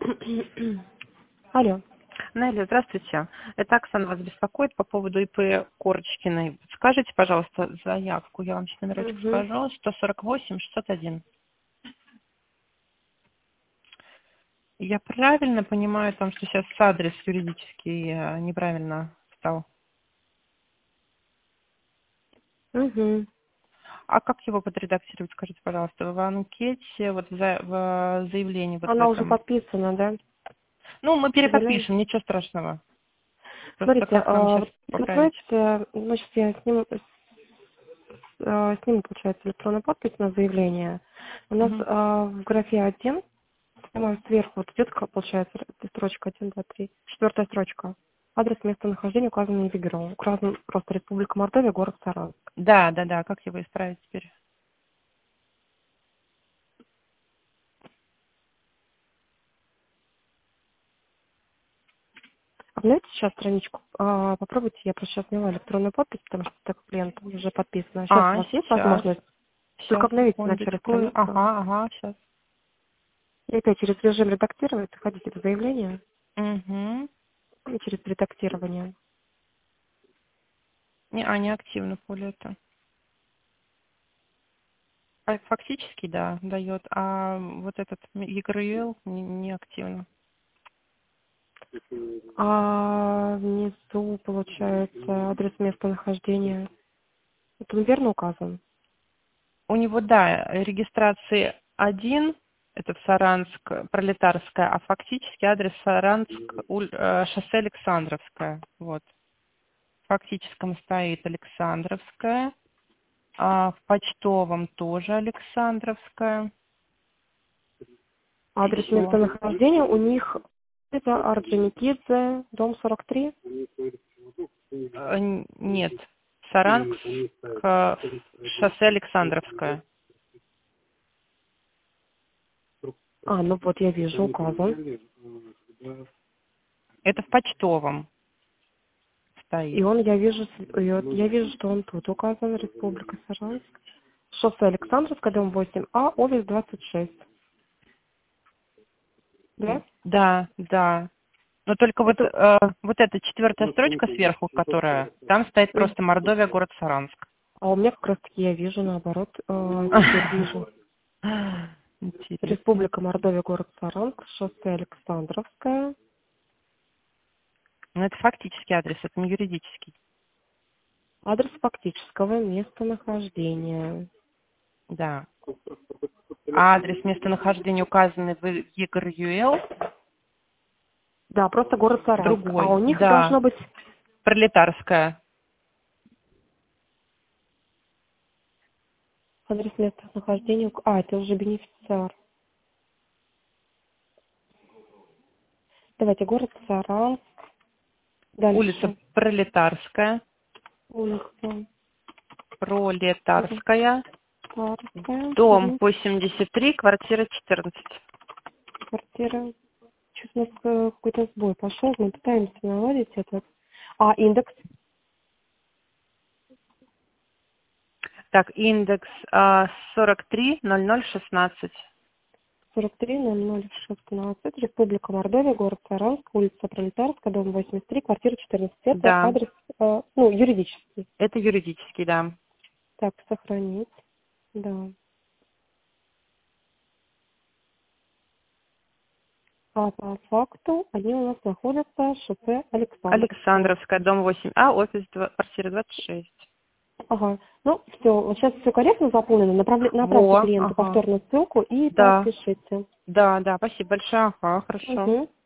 Алло. Нелли, здравствуйте. Это Оксана вас беспокоит по поводу ИП Корочкиной. Скажите, пожалуйста, заявку, я вам сейчас номерочек Угу. скажу, 148-601. Я правильно понимаю, там, что сейчас адрес юридический неправильно стал? Угу. А как его подредактировать, скажите, пожалуйста, в анкете, вот в заявлении вот в Она уже этом? подписана, да? Ну, мы Сожалею. переподпишем, ничего страшного. Просто Смотрите, как нам сейчас вот поправить? откройте, значит, я сниму, получается, электронную подпись на заявление. У нас Мгм. в графе 1, прямо сверху, вот идет, получается, строчка 1, 2, 3, четвертая строчка. Адрес местонахождения указан не выберу. Указан просто Республика Мордовия, город Саранск. Да, да, да, как его исправить теперь? Обновите сейчас страничку. Попробуйте, я просто сейчас сняла электронную подпись, потому что так клиент уже подписана. Сейчас у вас есть Сейчас. возможность? Только Сейчас, обновите вначале секундочку. страницу. Ага, сейчас. И опять через режим редактировать, заходите в заявление Угу. и через редактирование. Не активно поле это. Фактически, да, дает, а вот этот EGRL не активно. А внизу, получается, адрес местонахождения. Это верно указан? У него, да, регистрации 1, это в Саранск, Пролетарская, а фактически адрес Саранск, шоссе Александровское. Вот. В фактическом стоит Александровская, а в почтовом тоже Александровская. Адрес Все. местонахождения у них это Орджоникидзе, дом 43. Нет, Саранск, шоссе Александровское. Ну вот я вижу, указан. Это в почтовом И стоит. он, я вижу, что он тут указан, Республика Саранск. Шоссе Александровская, дом 8А, офис 26. Да? Да, да. Но только вот, Это... вот эта четвертая строчка сверху, которая, там стоит просто Мордовия, город Саранск. А у меня как раз таки я вижу, наоборот, теперь вижу. Интересно. Республика Мордовия, город Саранск, шоссе Александровская. Но это фактический адрес, это не юридический. Адрес фактического местонахождения. Да. А адрес местонахождения указанный в ЕГРЮЛ Да, просто город Саранск. А у другой. них Да. должно быть Пролетарская. адрес местонахождения. Это уже бенефициар. Давайте, город Саранск. Улица Дальше. Пролетарская. Улица Пролетарская. Пролетарская. Дом 83, квартира 14. Квартира. Что-то у нас какой-то сбой пошел. Мы пытаемся наладить это. Индекс. Так, индекс 430016. 430016. Республика Мордовия, город Саранск, улица Пролетарская, дом 83, квартира 14. Это Да, адрес, юридический. это юридический, да. Так, сохранить. Да. А по факту они у нас находятся шоссе Александровское. Александровская, дом 8А, офис квартира 26. Ага. Ну, все, вот сейчас все корректно заполнено. Направьте Во, клиенту ага. повторную ссылку и Да, подпишите. да, спасибо большое. Ага, хорошо. Угу.